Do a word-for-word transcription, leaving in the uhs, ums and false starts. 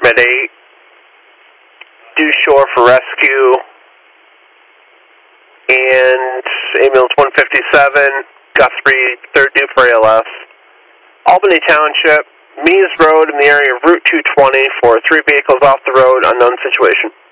Med eight, due shore for rescue, and ambulance one fifty-seven, Guthrie, third due for A L S. Albany Township, Mees Road in the area of Route two twenty for three vehicles off the road, unknown situation.